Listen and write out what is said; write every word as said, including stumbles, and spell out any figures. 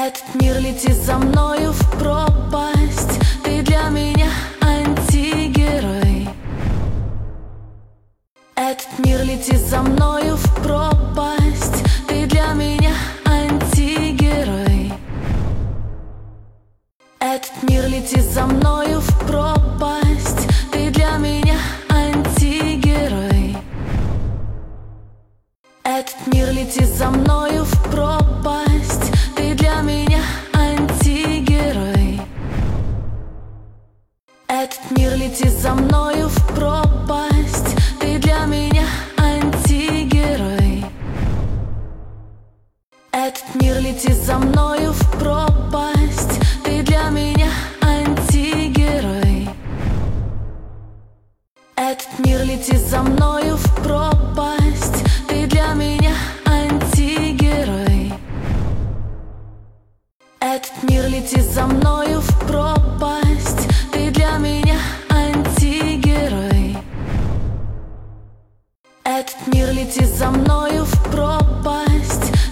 Этот мир летит за мною в пропасть. Ты для меня антигерой. Этот мир летит за мною в пропасть. Ты для меня антигерой. Этот мир летит за мною в пропасть. Ты для меня антигерой. Этот мир летит за мною в пропасть. Ты для меня антигерой. Этот мир летит за мною в пропасть. Ты для меня антигерой. Этот мир летит за мною в пропасть. Ты для меня антигерой. Этот мир летит за мною в пропасть. Ты для меня антигерой. Этот мир летит за мною в пропасть. Ты для меня антигерой. Этот мир летит за мною в пропасть.